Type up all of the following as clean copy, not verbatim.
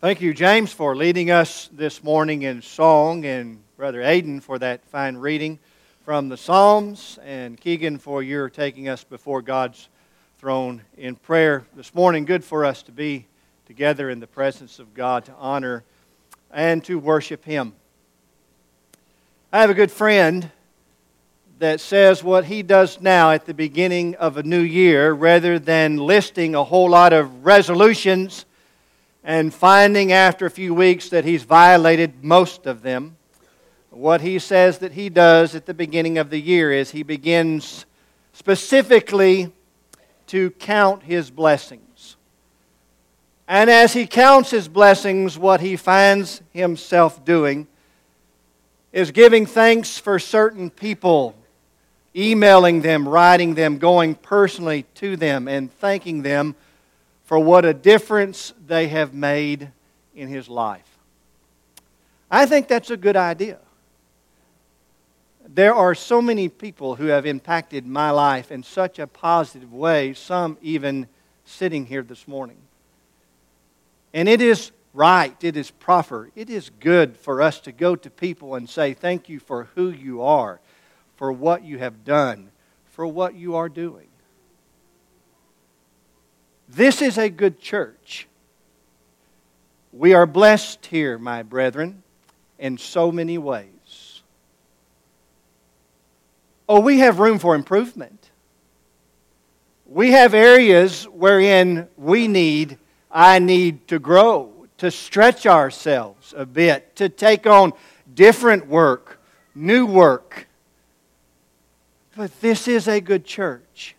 Thank you, James, for leading us this morning in song, and Brother Aiden for that fine reading from the Psalms, and Keegan for your taking us before God's throne in prayer this morning. Good for us to be together in the presence of God to honor and to worship Him. I have a good friend that says what he does now at the beginning of a new year, rather than listing a whole lot of resolutions and finding after a few weeks that he's violated most of them, what he says that he does at the beginning of the year is he begins specifically to count his blessings. And as he counts his blessings, what he finds himself doing is giving thanks for certain people, emailing them, writing them, going personally to them, and thanking them for what a difference they have made in his life. I think that's a good idea. There are so many people who have impacted my life in such a positive way, some even sitting here this morning. And it is right, it is proper, it is good for us to go to people and say, thank you for who you are, for what you have done, for what you are doing. This is a good church. We are blessed here, my brethren, in so many ways. Oh, we have room for improvement. We have areas wherein I need to grow, to stretch ourselves a bit, to take on different work, new work. But this is a good church.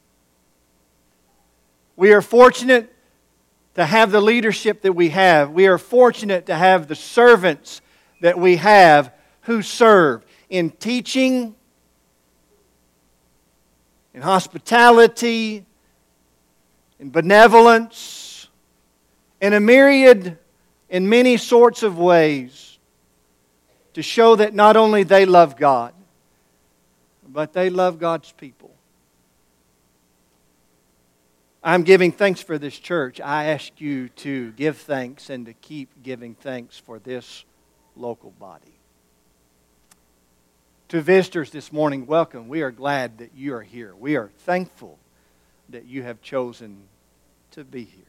We are fortunate to have the leadership that we have. We are fortunate to have the servants that we have who serve in teaching, in hospitality, in benevolence, in a myriad, in many sorts of ways, to show that not only they love God, but they love God's people. I'm giving thanks for this church. I ask you to give thanks and to keep giving thanks for this local body. To visitors this morning, welcome. We are glad that you are here. We are thankful that you have chosen to be here.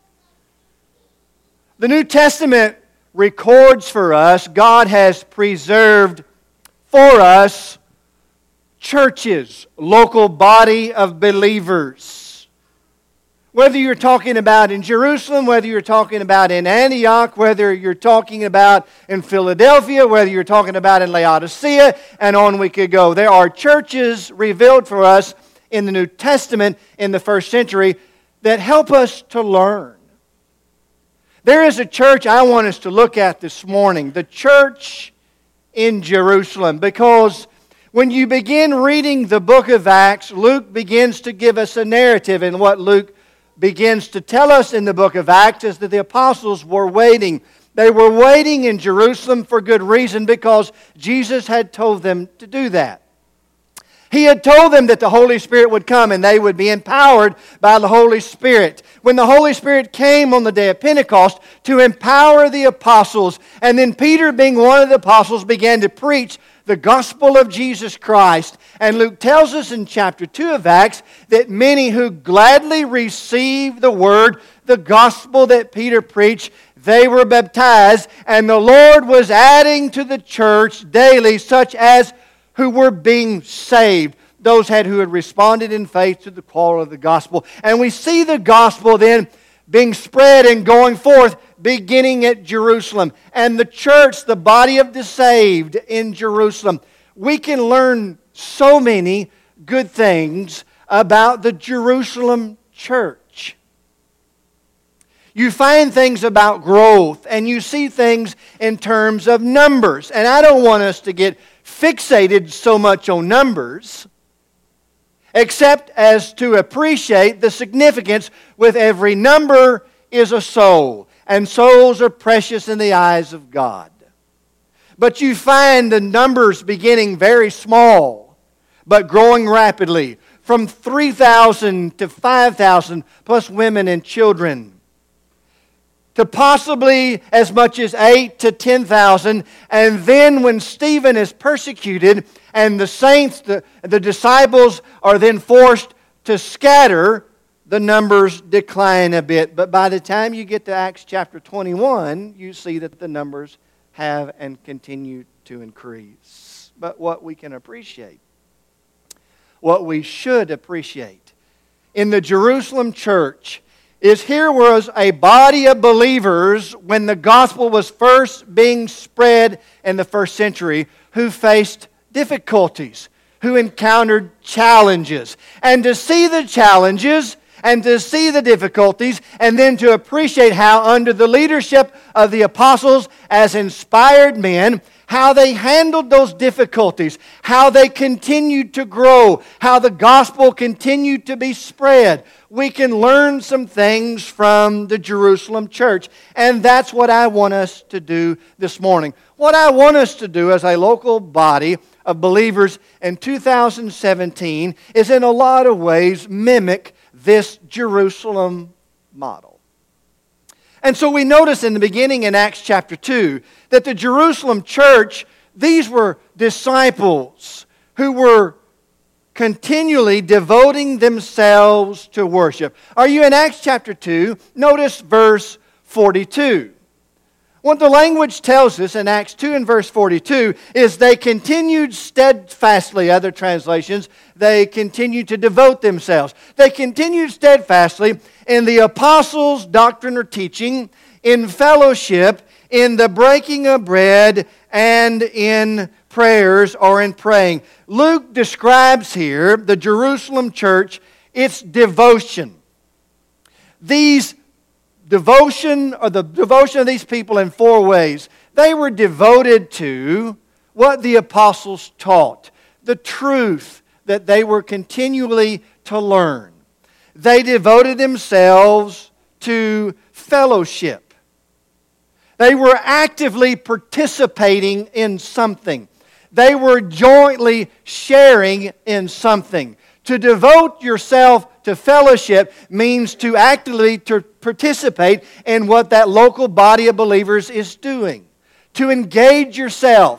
The New Testament records for us, God has preserved for us churches, local body of believers. Whether you're talking about in Jerusalem, whether you're talking about in Antioch, whether you're talking about in Philadelphia, whether you're talking about in Laodicea, and on we could go. There are churches revealed for us in the New Testament in the first century that help us to learn. There is a church I want us to look at this morning, the church in Jerusalem, because when you begin reading the book of Acts, Luke begins to give us a narrative, and what Luke begins to tell us in the book of Acts is that the apostles were waiting. They were waiting in Jerusalem for good reason, because Jesus had told them to do that. He had told them that the Holy Spirit would come and they would be empowered by the Holy Spirit. When the Holy Spirit came on the day of Pentecost to empower the apostles, and then Peter, being one of the apostles, began to preach the gospel of Jesus Christ. And Luke tells us in chapter 2 of Acts that many who gladly received the word, the gospel that Peter preached, they were baptized, and the Lord was adding to the church daily such as who were being saved. Those who had responded in faith to the call of the gospel. And we see the gospel then being spread and going forth, beginning at Jerusalem. And the church, the body of the saved in Jerusalem. We can learn so many good things about the Jerusalem church. You find things about growth, and you see things in terms of numbers. And I don't want us to get fixated so much on numbers, except as to appreciate the significance with every number is a soul, and souls are precious in the eyes of God. But you find the numbers beginning very small, but growing rapidly, from 3,000 to 5,000, plus women and children. to possibly as much as 8,000 to 10,000. And then when Stephen is persecuted and the saints, the disciples are then forced to scatter, the numbers decline a bit. But by the time you get to Acts chapter 21, you see that the numbers have and continue to increase. But what we can appreciate, what we should appreciate in the Jerusalem church is here was a body of believers when the gospel was first being spread in the first century who faced difficulties, who encountered challenges. And to see the challenges and to see the difficulties and then to appreciate how under the leadership of the apostles as inspired men, how they handled those difficulties, how they continued to grow, how the gospel continued to be spread. We can learn some things from the Jerusalem church. And that's what I want us to do this morning. What I want us to do as a local body of believers in 2017 is in a lot of ways mimic this Jerusalem model. And so we notice in the beginning in Acts chapter 2 that the Jerusalem church, these were disciples who were continually devoting themselves to worship. Are you in Acts chapter 2? Notice verse 42. What the language tells us in Acts 2 and verse 42 is they continued steadfastly, other translations, they continued to devote themselves. They continued steadfastly in the apostles' doctrine or teaching, in fellowship, in the breaking of bread, and in prayers or in praying. Luke describes here the Jerusalem church, its devotion. The devotion of these people in four ways. They were devoted to what the apostles taught, the truth that they were continually to learn. They devoted themselves to fellowship. They were actively participating in something. They were jointly sharing in something. To devote yourself to fellowship means to actively to participate in what that local body of believers is doing. To engage yourself.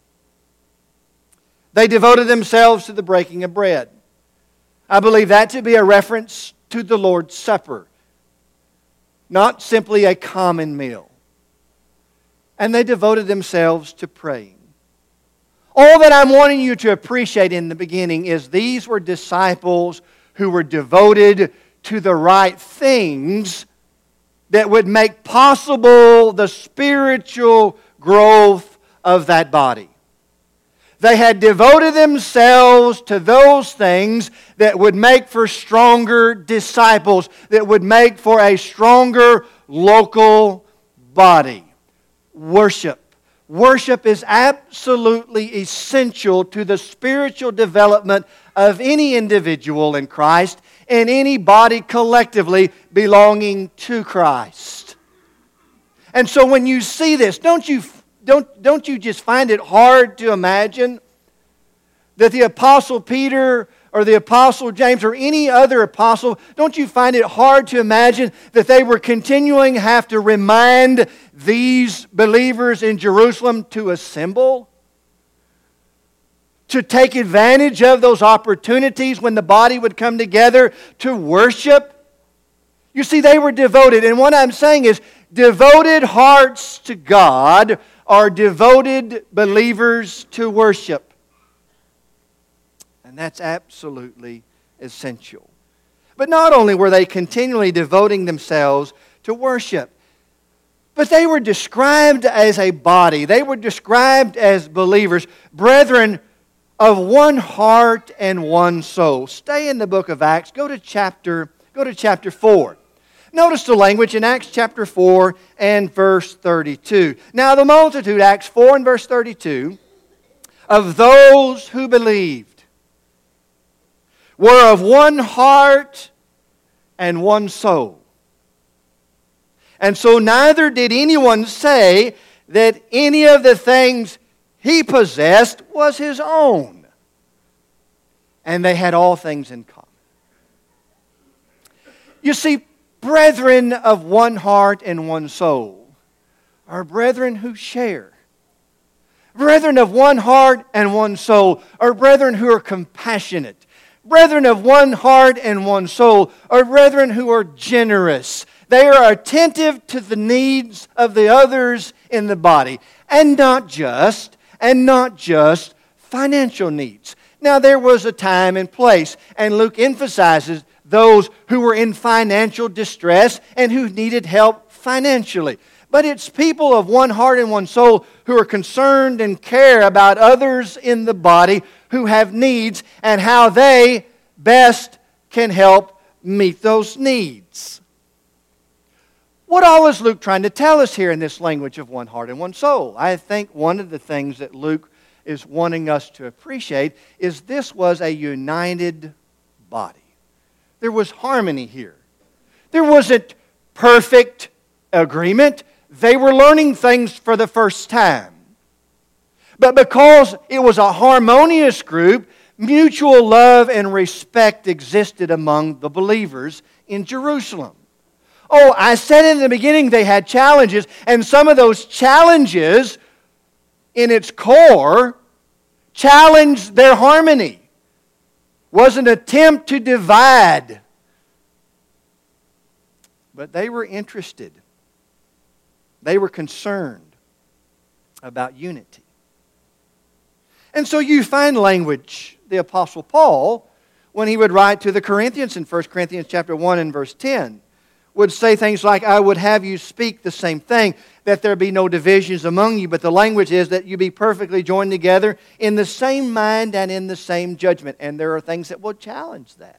They devoted themselves to the breaking of bread. I believe that to be a reference to the Lord's Supper. Not simply a common meal. And they devoted themselves to praying. All that I'm wanting you to appreciate in the beginning is these were disciples who were devoted to the right things that would make possible the spiritual growth of that body. They had devoted themselves to those things that would make for stronger disciples, that would make for a stronger local body. Worship. Worship is absolutely essential to the spiritual development of any individual in Christ and any body collectively belonging to Christ. And so when you see this, don't you just find it hard to imagine that the Apostle Peter or the Apostle James or any other apostle, don't you find it hard to imagine that they were continuing to have to remind these believers in Jerusalem to assemble? To take advantage of those opportunities when the body would come together to worship? You see, they were devoted. And what I'm saying is, devoted hearts to God are devoted believers to worship. And that's absolutely essential. But not only were they continually devoting themselves to worship, but they were described as a body. They were described as believers, brethren of one heart and one soul. Stay in the book of Acts. Go to chapter 4. Notice the language in Acts chapter 4 and verse 32. Now the multitude, Acts 4 and verse 32, of those who believed were of one heart and one soul. And so neither did anyone say that any of the things he possessed was his own. And they had all things in common. You see, brethren of one heart and one soul, are brethren who share. Brethren of one heart and one soul are brethren who are compassionate. Brethren of one heart and one soul are brethren who are generous. They are attentive to the needs of the others in the body, and not just financial needs. Now there was a time and place, and Luke emphasizes those who were in financial distress and who needed help financially. But it's people of one heart and one soul who are concerned and care about others in the body who have needs and how they best can help meet those needs. What all is Luke trying to tell us here in this language of one heart and one soul? I think one of the things that Luke is wanting us to appreciate is this was a united body. There was harmony here. There wasn't perfect agreement. They were learning things for the first time. But because it was a harmonious group, mutual love and respect existed among the believers in Jerusalem. Oh, I said in the beginning they had challenges, and some of those challenges in its core challenged their harmony. Was an attempt to divide. But they were interested. They were concerned about unity. And so you find language, the Apostle Paul, when he would write to the Corinthians in 1 Corinthians chapter 1 and verse 10, would say things like, I would have you speak the same thing, that there be no divisions among you, but the language is that you be perfectly joined together in the same mind and in the same judgment. And there are things that will challenge that.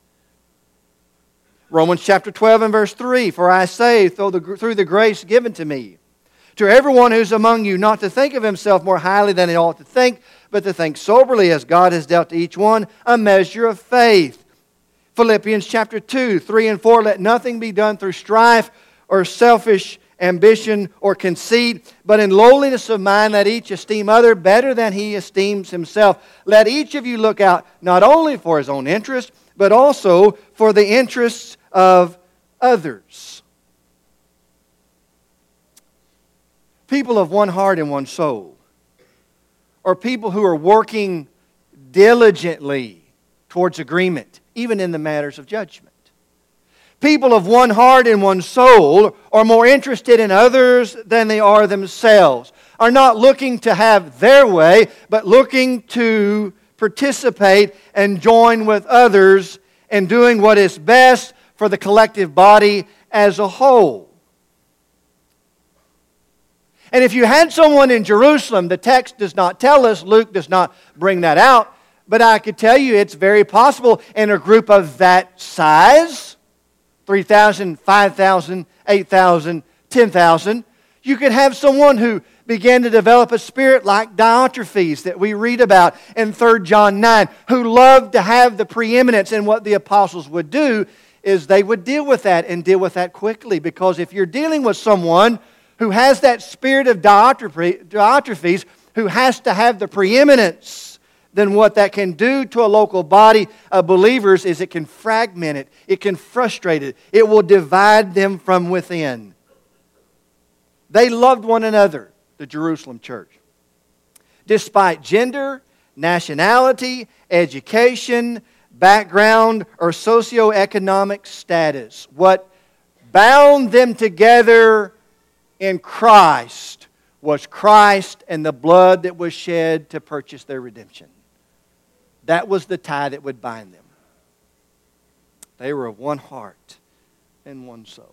Romans chapter 12 and verse 3, for I say, through the grace given to me, to everyone who's among you, not to think of himself more highly than he ought to think, but to think soberly as God has dealt to each one a measure of faith. Philippians chapter 2, 3 and 4, let nothing be done through strife or selfish ambition or conceit, but in lowliness of mind let each esteem other better than he esteems himself. Let each of you look out not only for his own interest, but also for the interests of others. People of one heart and one soul, or people who are working diligently towards agreement, even in the matters of judgment. People of one heart and one soul are more interested in others than they are themselves, are not looking to have their way, but looking to participate and join with others in doing what is best for the collective body as a whole. And if you had someone in Jerusalem, the text does not tell us, Luke does not bring that out, but I could tell you it's very possible in a group of that size, 3,000, 5,000, 8,000, 10,000, you could have someone who began to develop a spirit like Diotrephes that we read about in 3 John 9, who loved to have the preeminence. And what the apostles would do is they would deal with that and deal with that quickly. Because if you're dealing with someone who has that spirit of Diotrephes, who has to have the preeminence, then what that can do to a local body of believers is it can fragment it. It can frustrate it. It will divide them from within. They loved one another, the Jerusalem church. Despite gender, nationality, education, background, or socioeconomic status, what bound them together in Christ was Christ and the blood that was shed to purchase their redemption. That was the tie that would bind them. They were of one heart and one soul.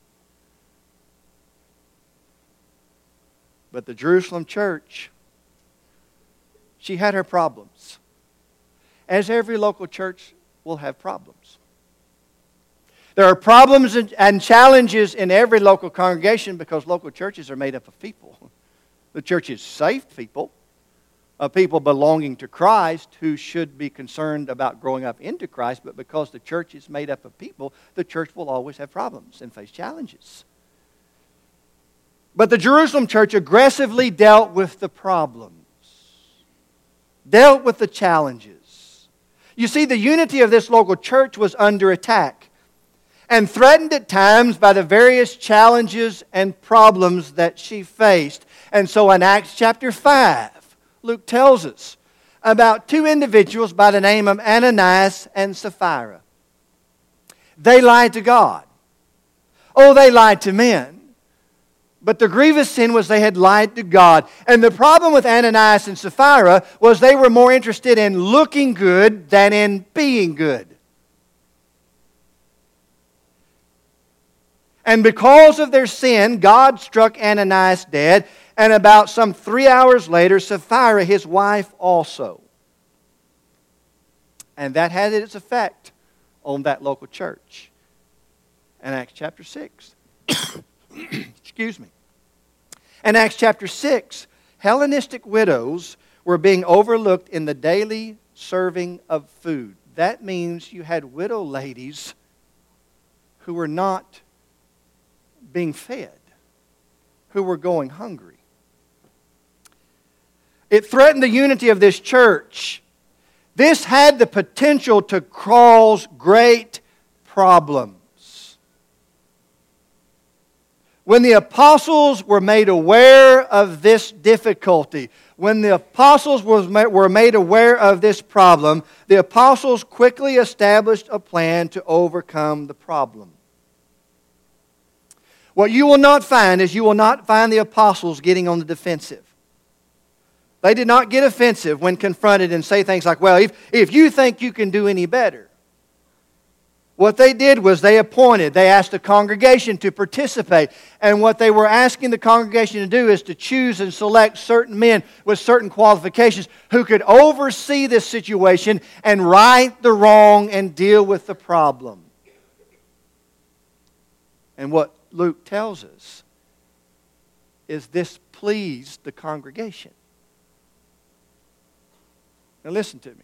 But the Jerusalem church, she had her problems. As every local church will have problems. There are problems and challenges in every local congregation because local churches are made up of people. The church is saved people, of people belonging to Christ who should be concerned about growing up into Christ, but because the church is made up of people, the church will always have problems and face challenges. But the Jerusalem church aggressively dealt with the problems, dealt with the challenges. You see, the unity of this local church was under attack. and threatened at times by the various challenges and problems that she faced. And so in Acts chapter 5, Luke tells us about two individuals by the name of Ananias and Sapphira. They lied to God. Oh, they lied to men. But the grievous sin was they had lied to God. And the problem with Ananias and Sapphira was they were more interested in looking good than in being good. And because of their sin, God struck Ananias dead. And about some 3 hours later, Sapphira, his wife, also. And that had its effect on that local church. In Acts chapter 6. Excuse me. In Acts chapter 6, Hellenistic widows were being overlooked in the daily serving of food. That means you had widow ladies who were not being fed, who were going hungry. It threatened the unity of this church. This had the potential to cause great problems. When the apostles were made aware of this difficulty, when the apostles were made aware of this problem, the apostles quickly established a plan to overcome the problem. What you will not find is you will not find the apostles getting on the defensive. They did not get offensive when confronted and say things like, well, if you think you can do any better. What they did was they asked the congregation to participate. And what they were asking the congregation to do is to choose and select certain men with certain qualifications who could oversee this situation and right the wrong and deal with the problem. And what Luke tells us is this pleased the congregation. Now listen to me.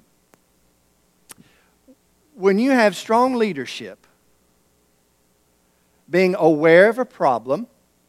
When you have strong leadership, being aware of a problem,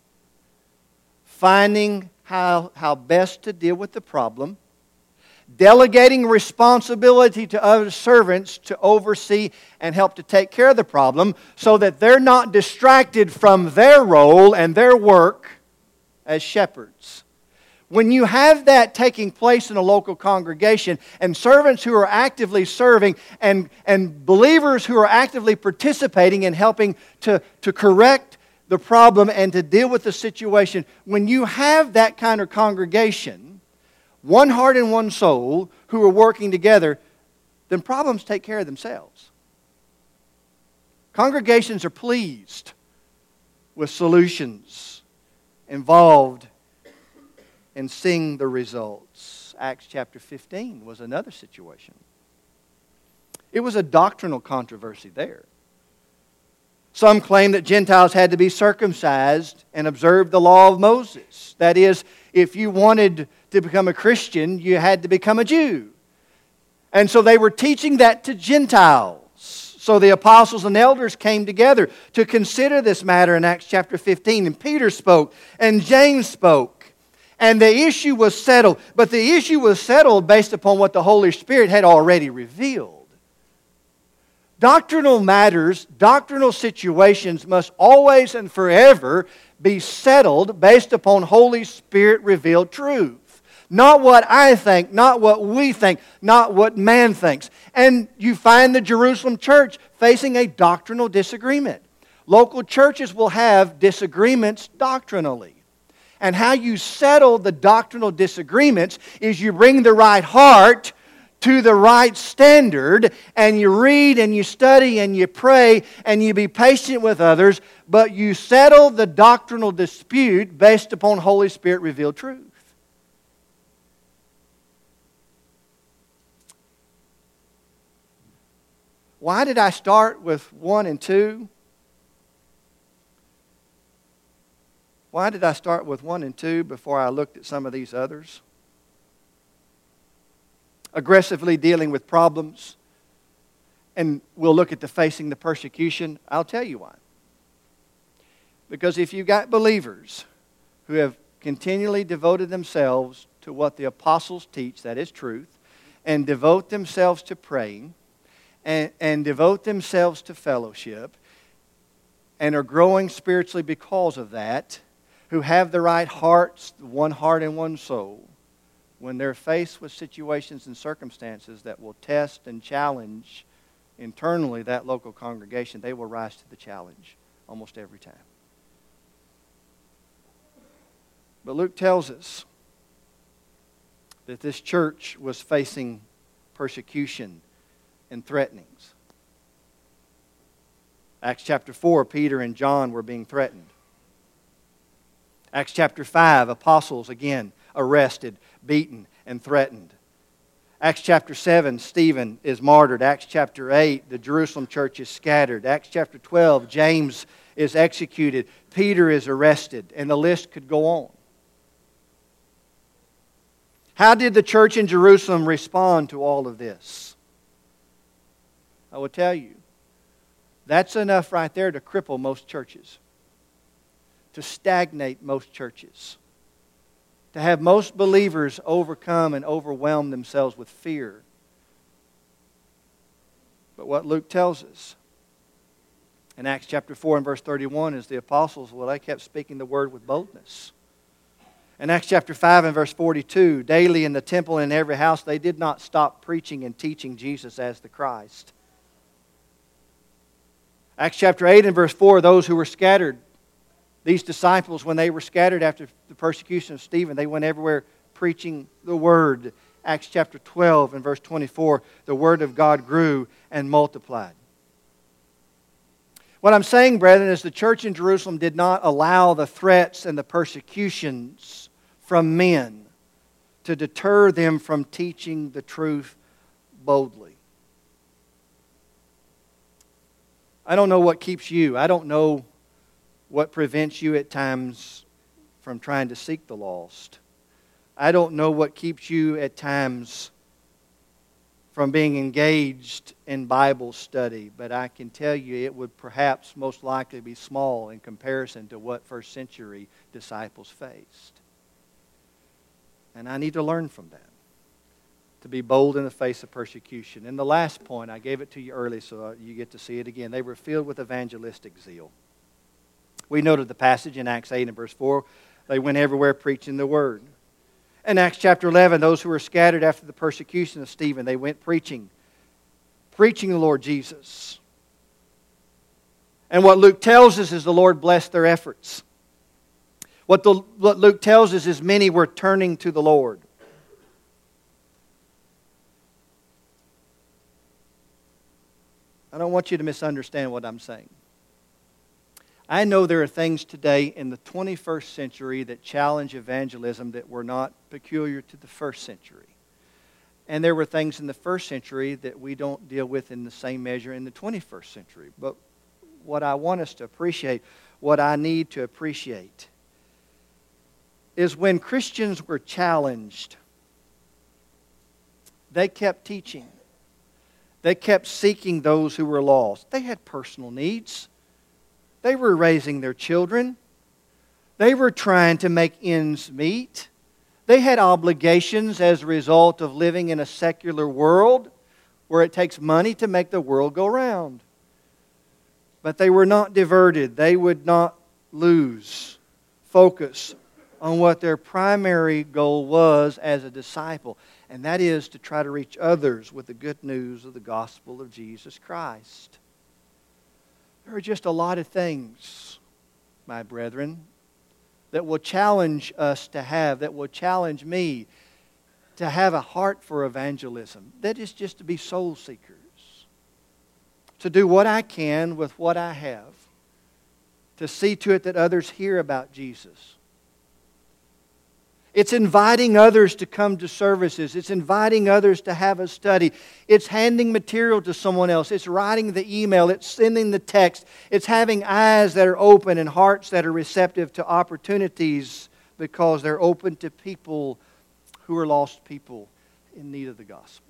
finding how best to deal with the problem, delegating responsibility to other servants to oversee and help to take care of the problem so that they're not distracted from their role and their work as shepherds. When you have that taking place in a local congregation and servants who are actively serving and believers who are actively participating in helping to correct the problem and to deal with the situation, when you have that kind of congregation, one heart and one soul who are working together, then problems take care of themselves. Congregations are pleased with solutions involved and seeing the results. Acts chapter 15 was another situation. It was a doctrinal controversy there. Some claim that Gentiles had to be circumcised and observe the law of Moses. That is, if you wanted to become a Christian, you had to become a Jew. And so they were teaching that to Gentiles. So the apostles and elders came together to consider this matter in Acts chapter 15. And Peter spoke, and James spoke. And the issue was settled. But the issue was settled based upon what the Holy Spirit had already revealed. Doctrinal matters, doctrinal situations must always and forever be settled based upon Holy Spirit revealed truth. Not what I think, not what we think, not what man thinks. And you find the Jerusalem church facing a doctrinal disagreement. Local churches will have disagreements doctrinally. And how you settle the doctrinal disagreements is you bring the right heart to the right standard, and you read and you study and you pray and you be patient with others, but you settle the doctrinal dispute based upon Holy Spirit revealed truth. Why did I start with 1 and 2? Why did I start with 1 and 2 before I looked at some of these others? Aggressively dealing with problems. And we'll look at the facing the persecution. I'll tell you why. Because if you've got believers who have continually devoted themselves to what the apostles teach, that is truth, and devote themselves to praying, and devote themselves to fellowship, and are growing spiritually because of that, who have the right hearts, one heart and one soul, when they're faced with situations and circumstances that will test and challenge internally that local congregation, they will rise to the challenge almost every time. But Luke tells us that this church was facing persecution and threatenings. Acts chapter 4, Peter and John were being threatened. Acts chapter 5, apostles again arrested, beaten, and threatened. Acts chapter 7, Stephen is martyred. Acts chapter 8, the Jerusalem church is scattered. Acts chapter 12, James is executed. Peter is arrested, and the list could go on. How did the church in Jerusalem respond to all of this? I will tell you, that's enough right there to cripple most churches, to stagnate most churches, to have most believers overcome and overwhelm themselves with fear. But what Luke tells us in Acts chapter 4 and verse 31 is the apostles, well, they kept speaking the word with boldness. In Acts chapter 5 and verse 42, daily in the temple and in every house, they did not stop preaching and teaching Jesus as the Christ. Acts chapter 8 and verse 4, those who were scattered, these disciples, when they were scattered after the persecution of Stephen, they went everywhere preaching the Word. Acts chapter 12 and verse 24, the Word of God grew and multiplied. What I'm saying, brethren, is the church in Jerusalem did not allow the threats and the persecutions from men to deter them from teaching the truth boldly. I don't know what keeps you. I don't know what prevents you at times from trying to seek the lost. I don't know what keeps you at times from being engaged in Bible study, but I can tell you it would perhaps most likely be small in comparison to what first century disciples faced. And I need to learn from that, to be bold in the face of persecution. And the last point, I gave it to you early so you get to see it again. They were filled with evangelistic zeal. We noted the passage in Acts 8 and verse 4. They went everywhere preaching the Word. In Acts chapter 11, those who were scattered after the persecution of Stephen, they went preaching the Lord Jesus. And what Luke tells us is the Lord blessed their efforts. What Luke tells us is many were turning to the Lord. I don't want you to misunderstand what I'm saying. I know there are things today in the 21st century that challenge evangelism that were not peculiar to the first century. And there were things in the first century that we don't deal with in the same measure in the 21st century. But what I want us to appreciate, what I need to appreciate, is when Christians were challenged, they kept teaching. They kept seeking those who were lost. They had personal needs. They were raising their children. They were trying to make ends meet. They had obligations as a result of living in a secular world where it takes money to make the world go round. But they were not diverted. They would not lose focus on what their primary goal was as a disciple, and that is to try to reach others with the good news of the gospel of Jesus Christ. There are just a lot of things, my brethren, that will challenge us to have, that will challenge me to have a heart for evangelism. That is just to be soul seekers. To do what I can with what I have. To see to it that others hear about Jesus. It's inviting others to come to services. It's inviting others to have a study. It's handing material to someone else. It's writing the email. It's sending the text. It's having eyes that are open and hearts that are receptive to opportunities because they're open to people who are lost people in need of the gospel.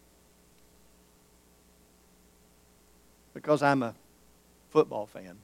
Because I'm a football fan.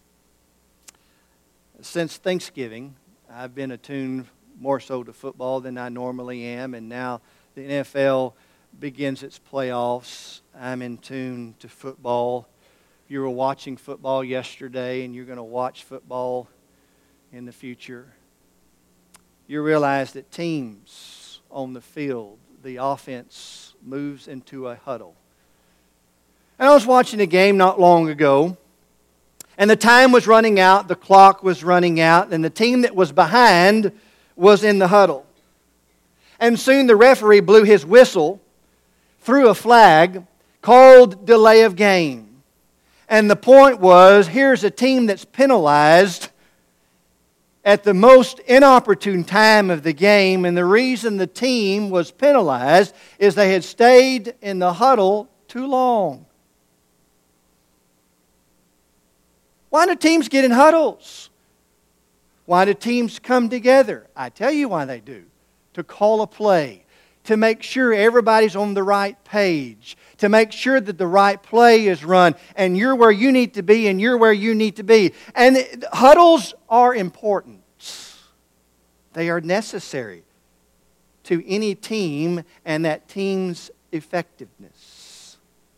Since Thanksgiving, I've been attuned more so to football than I normally am, and now the NFL begins its playoffs. I'm in tune to football You were watching football yesterday and you're going to watch football in the future. You realize that teams on the field, the offense moves into a huddle. And I was watching a game not long ago, and the time was running out, the clock was running out, and the team that was behind was in the huddle. And soon the referee blew his whistle, threw a flag, called delay of game. And the point was, here's a team that's penalized at the most inopportune time of the game, and the reason the team was penalized is they had stayed in the huddle too long. Why do teams get in huddles? Why do teams come together? I tell you why they do. To call a play, to make sure everybody's on the right page, to make sure that the right play is run, and you're where you need to be, and you're where you need to be. And huddles are important. They are necessary to any team and that team's effectiveness.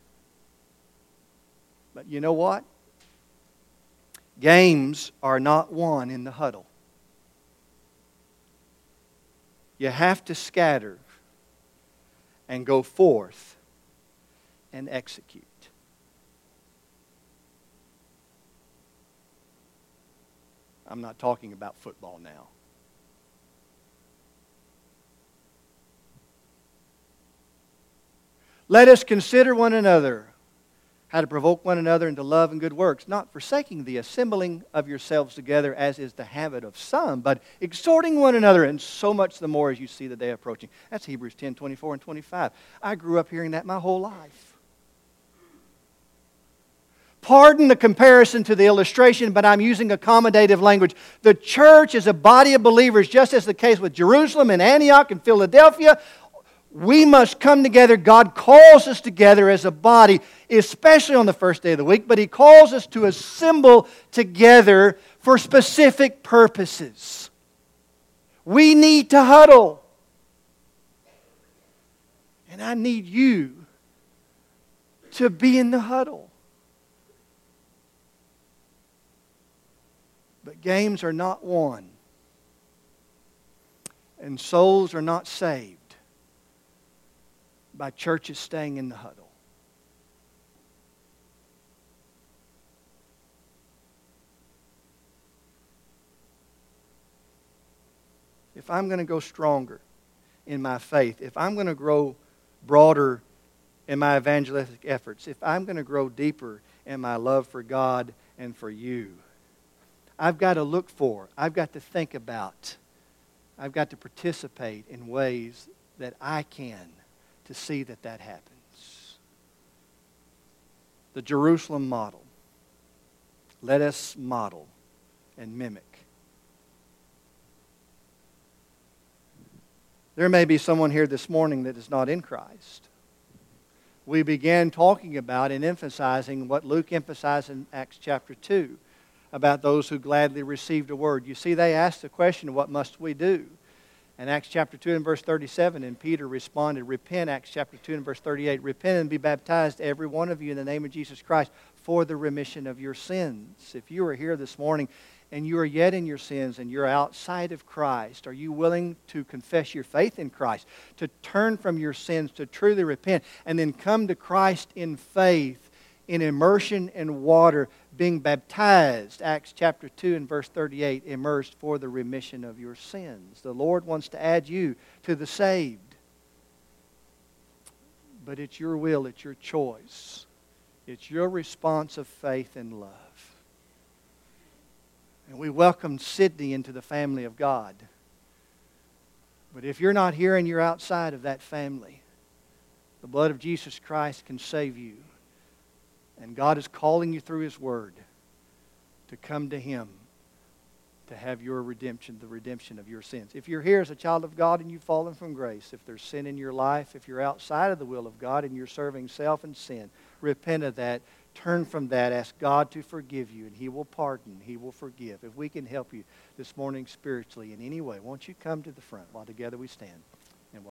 But you know what? Games are not won in the huddle. You have to scatter and go forth and execute. I'm not talking about football now. Let us consider one another, how to provoke one another into love and good works, not forsaking the assembling of yourselves together as is the habit of some, but exhorting one another, and so much the more as you see the day approaching. That's Hebrews 10, 24 and 25. I grew up hearing that my whole life. Pardon the comparison to the illustration, but I'm using accommodative language. The church is a body of believers, just as the case with Jerusalem and Antioch and Philadelphia. We must come together. God calls us together as a body, especially on the first day of the week, but He calls us to assemble together for specific purposes. We need to huddle. And I need you to be in the huddle. But games are not won, and souls are not saved by churches staying in the huddle. If I'm going to go stronger in my faith, if I'm going to grow broader in my evangelistic efforts, if I'm going to grow deeper in my love for God and for you, I've got to look for, I've got to think about, I've got to participate in ways that I can to see that that happens. The Jerusalem model. Let us model and mimic. There may be someone here this morning that is not in Christ. We began talking about and emphasizing what Luke emphasized in Acts chapter 2 about those who gladly received a word. You see, they asked the question, what must we do? In Acts chapter 2 and verse 37, and Peter responded, repent, Acts chapter 2 and verse 38, repent and be baptized, every one of you, in the name of Jesus Christ, for the remission of your sins. If you are here this morning and you are yet in your sins and you're outside of Christ, are you willing to confess your faith in Christ, to turn from your sins, to truly repent, and then come to Christ in faith, in immersion in water, being baptized, Acts chapter 2 and verse 38, immersed for the remission of your sins. The Lord wants to add you to the saved. But it's your will, it's your choice. It's your response of faith and love. And we welcome Sydney into the family of God. But if you're not here and you're outside of that family, the blood of Jesus Christ can save you. And God is calling you through His Word to come to Him to have your redemption, the redemption of your sins. If you're here as a child of God and you've fallen from grace, if there's sin in your life, if you're outside of the will of God and you're serving self and sin, repent of that, turn from that, ask God to forgive you, and He will pardon, He will forgive. If we can help you this morning spiritually in any way, won't you come to the front while together we stand?